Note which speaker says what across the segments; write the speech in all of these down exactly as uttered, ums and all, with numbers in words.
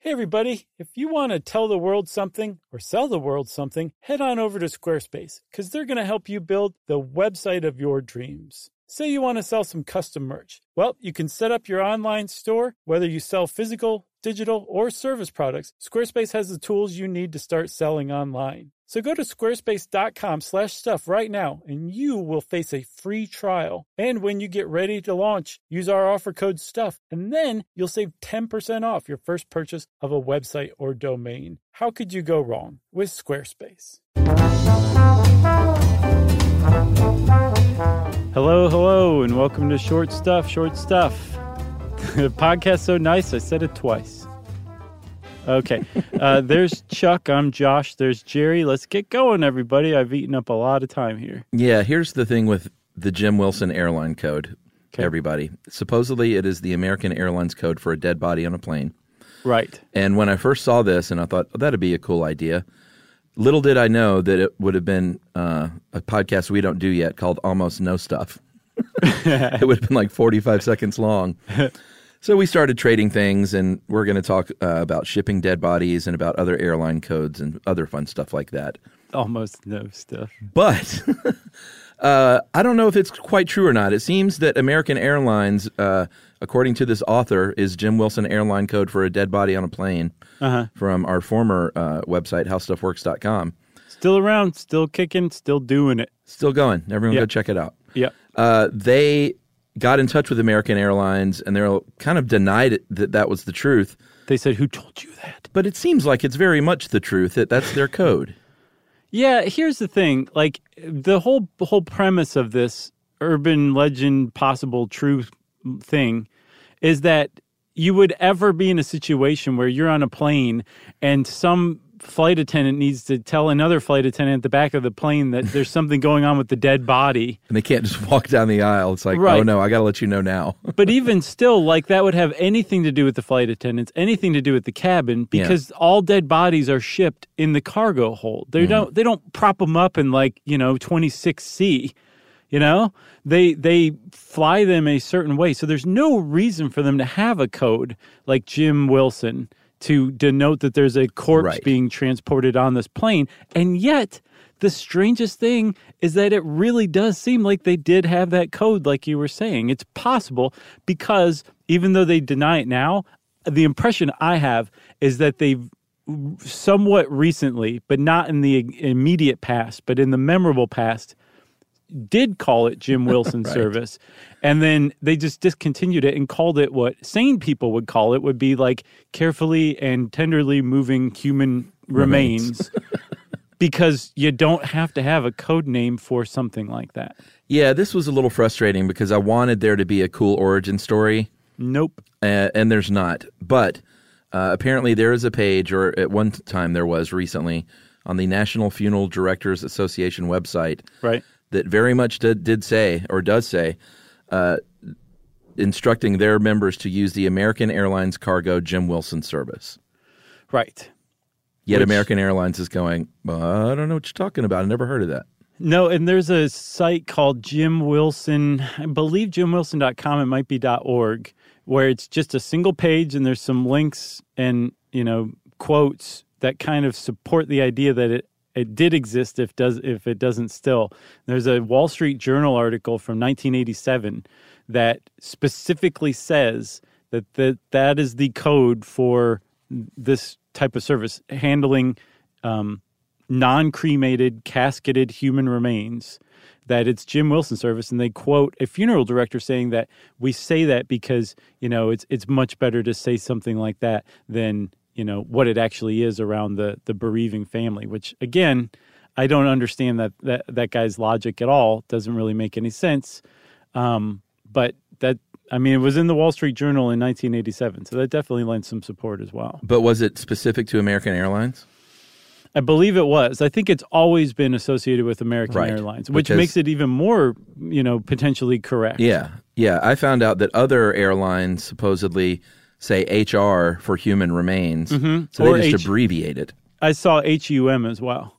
Speaker 1: Hey everybody, if you want to tell the world something or sell the world something, head on over to Squarespace because they're going to help you build the website of your dreams. Say you want to sell some custom merch. Well, you can set up your online store, whether you sell physical, digital, or service products. Squarespace has the tools you need to start selling online. So go to squarespace.com slash stuff right now, and you will face a free trial. And when you get ready to launch, use our offer code STUFF, and then you'll save ten percent off your first purchase of a website or domain. How could you go wrong with Squarespace? Hello, hello, and welcome to Short Stuff, Short Stuff. The podcast's so nice, I said it twice. Okay, uh, there's Chuck, I'm Josh, there's Jerry. Let's get going, everybody. I've eaten up a lot of time here.
Speaker 2: Yeah, here's the thing with the Jim Wilson airline code, okay. Everybody. Supposedly, it is the American Airlines code for a dead body on a plane.
Speaker 1: Right.
Speaker 2: And when I first saw this, and I thought, oh, that'd be a cool idea, little did I know that it would have been uh, a podcast we don't do yet called Almost No Stuff. It would have been like forty-five seconds long. So we started trading things, and we're going to talk uh, about shipping dead bodies and about other airline codes and other fun stuff like that.
Speaker 1: Almost no stuff.
Speaker 2: But uh, I don't know if it's quite true or not. It seems that American Airlines, uh, according to this author, is Jim Wilson airline code for a dead body on a plane uh-huh. from our former uh, website, how stuff works dot com.
Speaker 1: Still around, still kicking, still doing it.
Speaker 2: Still going. Everyone
Speaker 1: yep.
Speaker 2: go check it out.
Speaker 1: Yeah.
Speaker 2: Uh, they got in touch with American Airlines, and they're kind of denied it, that that was the truth.
Speaker 1: They said, who told you that?
Speaker 2: But it seems like it's very much the truth, that that's their code.
Speaker 1: Yeah, here's the thing. Like, the whole whole premise of this urban legend, possible truth thing is that you would ever be in a situation where you're on a plane and some flight attendant needs to tell another flight attendant at the back of the plane that there's something going on with the dead body.
Speaker 2: And they can't just walk down the aisle. It's like,
Speaker 1: right.
Speaker 2: oh no, I got to let you know now.
Speaker 1: But even still, like that would have anything to do with the flight attendants, anything to do with the cabin, because yeah. all dead bodies are shipped in the cargo hold. They mm-hmm. don't they don't prop them up in like, you know, twenty-six C. You know, they they fly them a certain way. So there's no reason for them to have a code like Jim Wilson to denote that there's a corpse
Speaker 2: right.
Speaker 1: being transported on this plane. And yet, the strangest thing is that it really does seem like they did have that code, like you were saying. It's possible because even though they deny it now, the impression I have is that they've somewhat recently, but not in the immediate past, but in the memorable past, did call it Jim Wilson
Speaker 2: right.
Speaker 1: service. And then they just discontinued it and called it what sane people would call it, would be like carefully and tenderly moving human remains. Because you don't have to have a code name for something like that.
Speaker 2: Yeah, this was a little frustrating because I wanted there to be a cool origin story.
Speaker 1: Nope.
Speaker 2: Uh, and there's not. But uh, apparently there is a page, or at one time there was recently, on the National Funeral Directors Association website.
Speaker 1: Right.
Speaker 2: That very much did, did say, or does say, uh, instructing their members to use the American Airlines Cargo Jim Wilson service.
Speaker 1: Right.
Speaker 2: Yet
Speaker 1: Which,
Speaker 2: American Airlines is going, well, I don't know what you're talking about. I never heard of that.
Speaker 1: No, and there's a site called Jim Wilson, I believe jim wilson dot com, it might be .org, where it's just a single page and there's some links and, you know, quotes that kind of support the idea that it It did exist if does if it doesn't still. There's a Wall Street Journal article from nineteen eighty-seven that specifically says that the, that is the code for this type of service, handling um, non-cremated, casketed human remains, that it's Jim Wilson service. And they quote a funeral director saying that we say that because, you know, it's it's much better to say something like that than you know, what it actually is around the, the bereaving family, which, again, I don't understand that, that, that guy's logic at all. Doesn't really make any sense. Um, but that, I mean, it was in the Wall Street Journal in nineteen eighty-seven, so that definitely lends some support as well.
Speaker 2: But was it specific to American Airlines?
Speaker 1: I believe it was. I think it's always been associated with American
Speaker 2: right.
Speaker 1: Airlines, which
Speaker 2: because,
Speaker 1: makes it even more, you know, potentially correct.
Speaker 2: Yeah. Yeah. I found out that other airlines supposedly say H R for human remains,
Speaker 1: mm-hmm.
Speaker 2: so
Speaker 1: or
Speaker 2: they just
Speaker 1: H-
Speaker 2: abbreviate it.
Speaker 1: I saw H U M as well.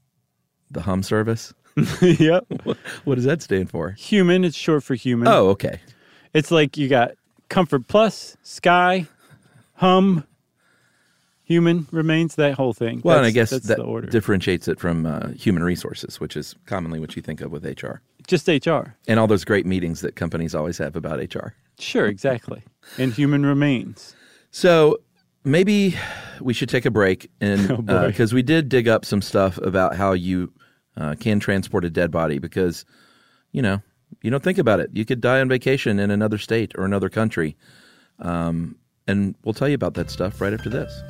Speaker 2: The hum service?
Speaker 1: Yep.
Speaker 2: What, what does that stand for?
Speaker 1: Human, it's short for human.
Speaker 2: Oh, okay.
Speaker 1: It's like you got Comfort Plus, Sky, Hum, human remains, that whole thing.
Speaker 2: Well,
Speaker 1: that's,
Speaker 2: and I guess
Speaker 1: that's
Speaker 2: that
Speaker 1: the order.
Speaker 2: differentiates it from uh, human resources, which is commonly what you think of with H R.
Speaker 1: Just H R.
Speaker 2: And all those great meetings that companies always have about H R.
Speaker 1: Sure, exactly. And human remains.
Speaker 2: So maybe we should take a break, and
Speaker 1: Oh, boy.
Speaker 2: because we did dig up some stuff about how you uh, can transport a dead body, because, you know, you don't think about it. You could die on vacation in another state or another country. Um, and we'll tell you about that stuff right after this.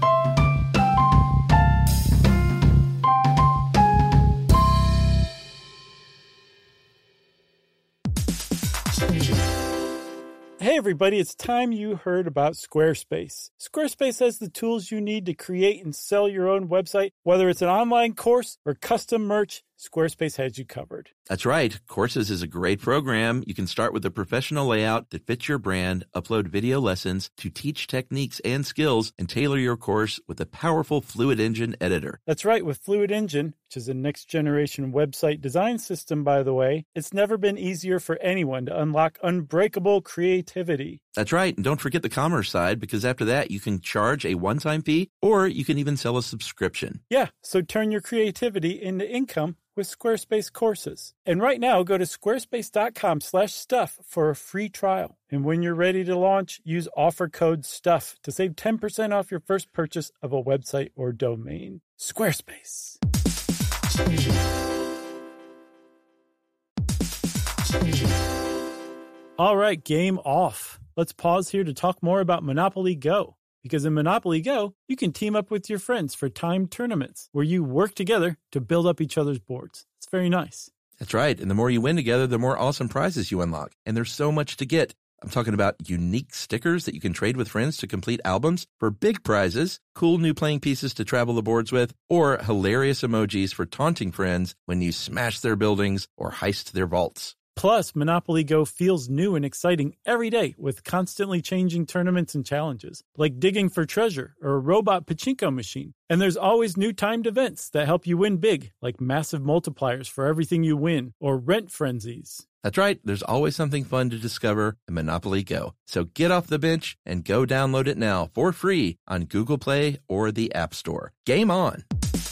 Speaker 1: Hey everybody, it's time you heard about Squarespace. Squarespace has the tools you need to create and sell your own website. Whether it's an online course or custom merch, Squarespace has you covered.
Speaker 3: That's right. Courses is a great program. You can start with a professional layout that fits your brand, upload video lessons to teach techniques and skills, and tailor your course with a powerful Fluid Engine editor.
Speaker 1: That's right, with Fluid Engine, which is a next-generation website design system, by the way, it's never been easier for anyone to unlock unbreakable creativity.
Speaker 3: That's right. And don't forget the commerce side, because after that, you can charge a one-time fee, or you can even sell a subscription.
Speaker 1: Yeah, so turn your creativity into income with Squarespace courses. And right now, go to squarespace.com slash stuff for a free trial. And when you're ready to launch, use offer code STUFF to save ten percent off your first purchase of a website or domain. Squarespace. All right, game off. Let's pause here to talk more about Monopoly Go. Because in Monopoly Go, you can team up with your friends for timed tournaments where you work together to build up each other's boards. It's very nice.
Speaker 3: That's right. And the more you win together, the more awesome prizes you unlock. And there's so much to get. I'm talking about unique stickers that you can trade with friends to complete albums for big prizes, cool new playing pieces to travel the boards with, or hilarious emojis for taunting friends when you smash their buildings or heist their vaults.
Speaker 1: Plus, Monopoly Go feels new and exciting every day with constantly changing tournaments and challenges, like digging for treasure or a robot pachinko machine. And there's always new timed events that help you win big, like massive multipliers for everything you win or rent frenzies.
Speaker 3: That's right. There's always something fun to discover in Monopoly Go. So get off the bench and go download it now for free on Google Play or the App Store. Game on!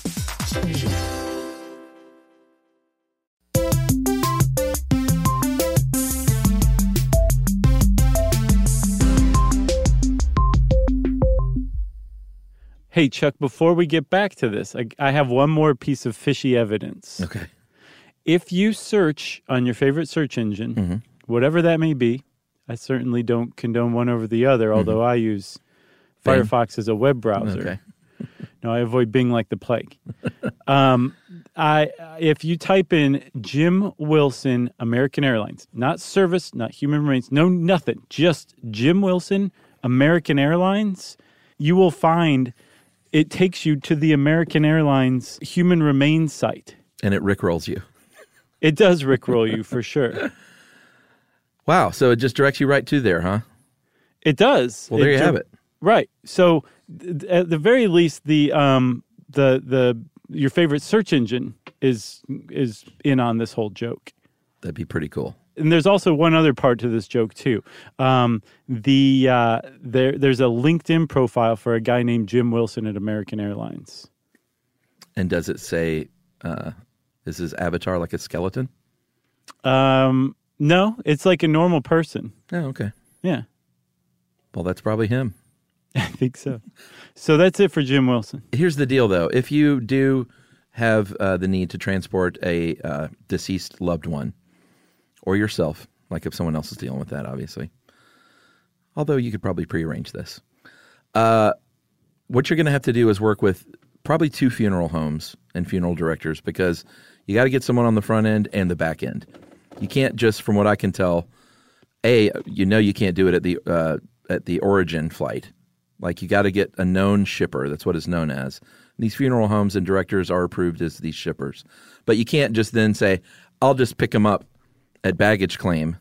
Speaker 1: Hey, Chuck, before we get back to this, I, I have one more piece of fishy evidence.
Speaker 2: Okay.
Speaker 1: If you search on your favorite search engine,
Speaker 2: Mm-hmm.
Speaker 1: whatever that may be, I certainly don't condone one over the other, although
Speaker 2: Mm-hmm.
Speaker 1: I use
Speaker 2: Bing.
Speaker 1: Firefox as a web browser.
Speaker 2: Okay.
Speaker 1: No, I avoid Bing like the plague. um, I if you type in Jim Wilson, American Airlines, not service, not human remains, no nothing, just Jim Wilson, American Airlines, you will find it takes you to the American Airlines human remains site.
Speaker 2: And it rickrolls you.
Speaker 1: It does rickroll you for sure.
Speaker 2: Wow. So it just directs you right to there, huh?
Speaker 1: It does.
Speaker 2: Well, there
Speaker 1: It
Speaker 2: you
Speaker 1: ju-
Speaker 2: have it.
Speaker 1: Right. So th- at the very least, the um the the your favorite search engine is is in on this whole joke.
Speaker 2: That'd be pretty cool.
Speaker 1: And there's also one other part to this joke too. Um, the uh, there there's a LinkedIn profile for a guy named Jim Wilson at American Airlines.
Speaker 2: And does it say, uh, is his avatar like a skeleton?
Speaker 1: Um, no, it's like a normal person.
Speaker 2: Oh, okay.
Speaker 1: Yeah,
Speaker 2: Well, that's probably him.
Speaker 1: I think so. So that's it for Jim Wilson.
Speaker 2: Here's the deal, though. If you do have uh, the need to transport a uh, deceased loved one or yourself, like if someone else is dealing with that, obviously, although you could probably prearrange this, uh, what you're going to have to do is work with probably two funeral homes and funeral directors, because you got to get someone on the front end and the back end. You can't just, from what I can tell, A, you know you can't do it at the uh, at the origin flight. Like, you got to get a known shipper. That's what it's known as. These funeral homes and directors are approved as these shippers. But you can't just then say, I'll just pick them up at baggage claim.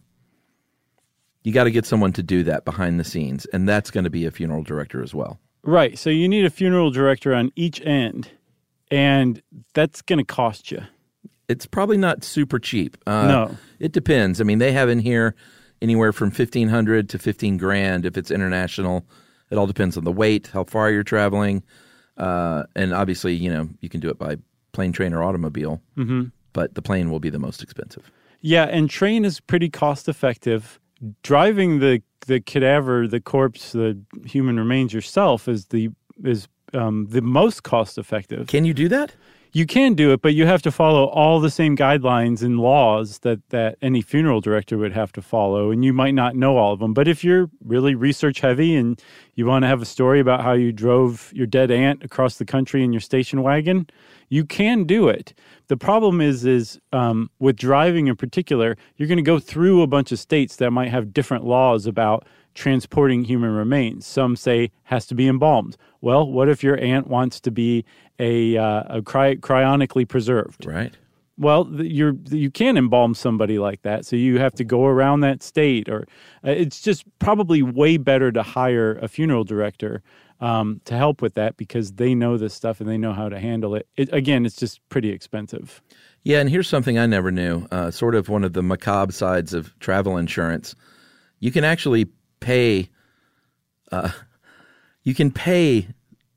Speaker 2: You got to get someone to do that behind the scenes, and that's going to be a funeral director as well.
Speaker 1: Right. So you need a funeral director on each end, and that's going to cost you.
Speaker 2: It's probably not super cheap. Uh,
Speaker 1: No.
Speaker 2: It depends. I mean, they have in here anywhere from fifteen hundred to fifteen grand if it's international, It all depends on the weight, how far you're traveling, uh, and obviously, you know, you can do it by plane, train, or automobile. Mm-hmm. But the plane will be the most expensive.
Speaker 1: Yeah, and train is pretty cost effective. Driving the the cadaver, the corpse, the human remains yourself is the is um, the most cost effective.
Speaker 2: Can you do that?
Speaker 1: You can do it, but you have to follow all the same guidelines and laws that, that any funeral director would have to follow, and you might not know all of them. But if you're really research heavy and you want to have a story about how you drove your dead aunt across the country in your station wagon, you can do it. The problem is, is um, with driving in particular, you're going to go through a bunch of states that might have different laws about transporting human remains. Some say has to be embalmed. Well, what if your aunt wants to be a, uh, a cry- cryonically preserved?
Speaker 2: Right.
Speaker 1: Well, you're you can embalm somebody like that, so you have to go around that state, or uh, it's just probably way better to hire a funeral director um, to help with that because they know this stuff and they know how to handle it. it again, it's just pretty expensive.
Speaker 2: Yeah, and here's something I never knew, uh, sort of one of the macabre sides of travel insurance. You can actually pay, uh, you can pay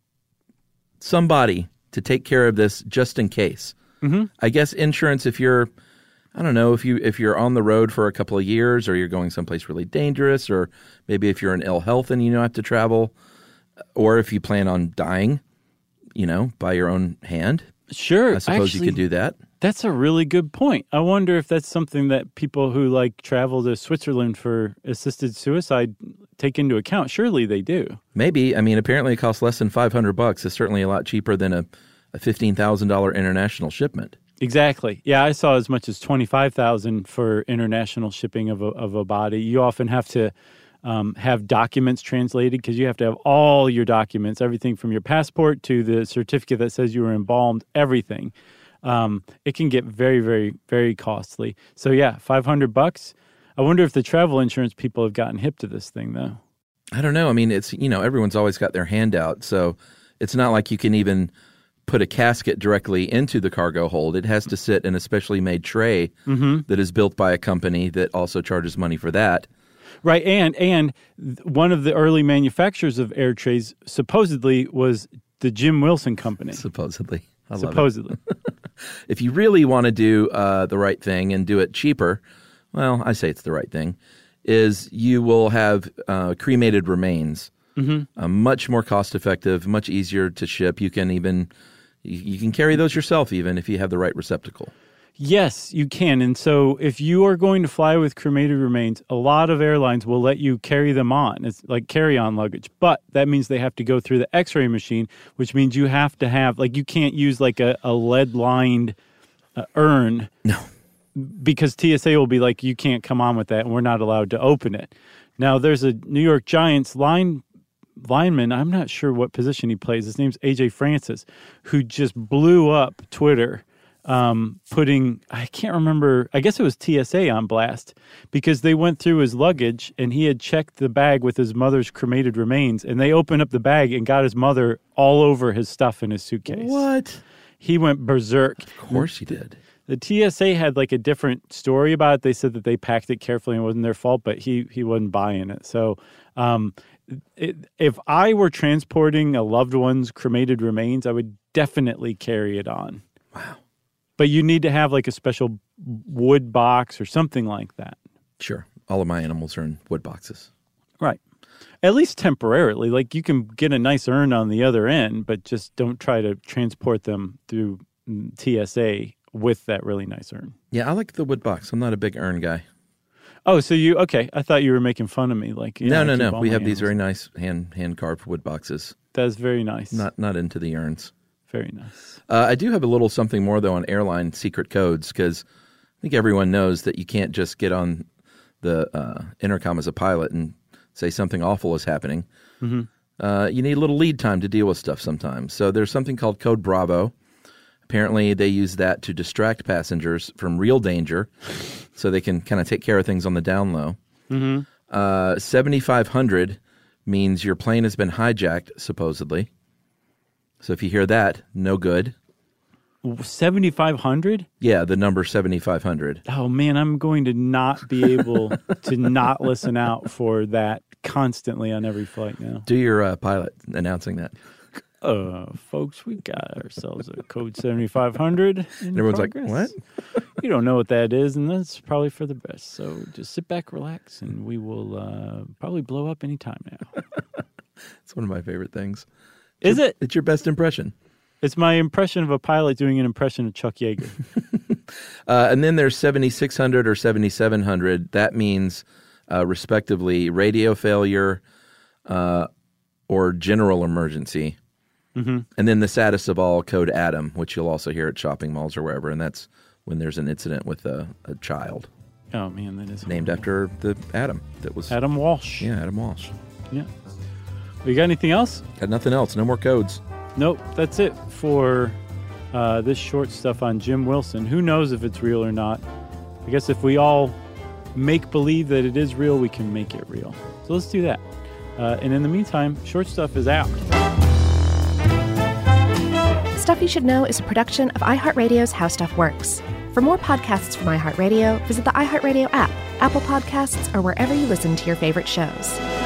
Speaker 2: somebody to take care of this just in case. Mm-hmm. I guess insurance, if you're, I don't know, if you if you're on the road for a couple of years, or you're going someplace really dangerous, or maybe if you're in ill health and you don't have to travel, or if you plan on dying, you know, by your own hand.
Speaker 1: Sure,
Speaker 2: I suppose
Speaker 1: actually,
Speaker 2: you could do that.
Speaker 1: That's a really good point. I wonder if that's something that people who like travel to Switzerland for assisted suicide take into account. Surely they do.
Speaker 2: Maybe. I mean, apparently it costs less than five hundred bucks. It's certainly a lot cheaper than a, a fifteen thousand dollars international shipment.
Speaker 1: Exactly. Yeah, I saw as much as twenty-five thousand dollars for international shipping of a, of a body. You often have to um, have documents translated because you have to have all your documents, everything from your passport to the certificate that says you were embalmed, everything. Um, it can get very, very, very costly. So yeah, five hundred bucks. I wonder if the travel insurance people have gotten hip to this thing though.
Speaker 2: I don't know. I mean, it's, you know, everyone's always got their hand out. So it's not like you can even put a casket directly into the cargo hold. It has to sit in a specially made tray mm-hmm. that is built by a company that also charges money for that.
Speaker 1: Right. And, and one of the early manufacturers of air trays supposedly was the Jim Wilson Company.
Speaker 2: Supposedly. I love
Speaker 1: Supposedly.
Speaker 2: If you really want to do uh, the right thing and do it cheaper, well, I say it's the right thing, is you will have uh, cremated remains. Mm-hmm. Uh, much more cost effective, much easier to ship. You can even you, you can carry those yourself even if you have the right receptacle.
Speaker 1: Yes, you can. And so if you are going to fly with cremated remains, a lot of airlines will let you carry them on. It's like carry-on luggage. But that means they have to go through the x-ray machine, which means you have to have, like you can't use like a, a lead-lined uh, urn.
Speaker 2: No.
Speaker 1: Because T S A will be like, you can't come on with that and we're not allowed to open it. Now, there's a New York Giants line lineman, I'm not sure what position he plays. His name's A J Francis, who just blew up Twitter. Um, putting, I can't remember, I guess it was T S A on blast because they went through his luggage and he had checked the bag with his mother's cremated remains and they opened up the bag and got his mother all over his stuff in his suitcase.
Speaker 2: What?
Speaker 1: He went berserk.
Speaker 2: Of course he did.
Speaker 1: The T S A had like a different story about it. They said that they packed it carefully and it wasn't their fault, but he, he wasn't buying it. So, um, it, if I were transporting a loved one's cremated remains, I would definitely carry it on.
Speaker 2: Wow.
Speaker 1: But you need to have like a special wood box or something like that.
Speaker 2: Sure. All of my animals are in wood boxes.
Speaker 1: Right. At least temporarily. Like you can get a nice urn on the other end, but just don't try to transport them through T S A with that really nice urn.
Speaker 2: Yeah, I like the wood box. I'm not a big urn guy.
Speaker 1: Oh, so you, okay. I thought you were making fun of me. Like,
Speaker 2: no, know, no, no. We have these very nice hand hand carved wood boxes.
Speaker 1: That's very nice.
Speaker 2: Not not into the urns.
Speaker 1: Very nice.
Speaker 2: Uh, I do have a little something more, though, on airline secret codes, because I think everyone knows that you can't just get on the uh, intercom as a pilot and say something awful is happening. Mm-hmm. Uh, you need a little lead time to deal with stuff sometimes. So there's something called Code Bravo. Apparently, they use that to distract passengers from real danger so they can kind of take care of things on the down low. Mm-hmm. Uh, seventy-five hundred means your plane has been hijacked, supposedly. So if you hear that, no good.
Speaker 1: seventy-five hundred?
Speaker 2: Yeah, the number seventy-five hundred.
Speaker 1: Oh, man, I'm going to not be able to not listen out for that constantly on every flight now.
Speaker 2: Do your uh, pilot announcing that.
Speaker 1: Uh, folks, we got ourselves a code seventy-five hundred.
Speaker 2: And everyone's
Speaker 1: progress.
Speaker 2: like, what?
Speaker 1: You don't know what that is, and that's probably for the best. So just sit back, relax, and we will uh, probably blow up any time now.
Speaker 2: It's one of my favorite things.
Speaker 1: Is
Speaker 2: it's
Speaker 1: it?
Speaker 2: It's your best impression.
Speaker 1: It's my impression of a pilot doing an impression of Chuck Yeager.
Speaker 2: uh, and then there's seventy-six hundred or seventy-seven hundred. That means, uh, respectively, radio failure uh, or general emergency.
Speaker 1: Mm-hmm.
Speaker 2: And then the saddest of all, code Adam, which you'll also hear at shopping malls or wherever. And that's when there's an incident with a, a child.
Speaker 1: Oh, man, that is
Speaker 2: named
Speaker 1: horrible.
Speaker 2: after the Adam that was
Speaker 1: Adam Walsh.
Speaker 2: Yeah, Adam Walsh.
Speaker 1: Yeah. You got anything else?
Speaker 2: Got nothing else. No more codes.
Speaker 1: Nope. That's it for uh, this short stuff on Jim Wilson. Who knows if it's real or not? I guess if we all make believe that it is real, we can make it real. So let's do that. Uh, and in the meantime, Short Stuff is out.
Speaker 4: Stuff You Should Know is a production of iHeartRadio's How Stuff Works. For more podcasts from iHeartRadio, visit the iHeartRadio app, Apple Podcasts, or wherever you listen to your favorite shows.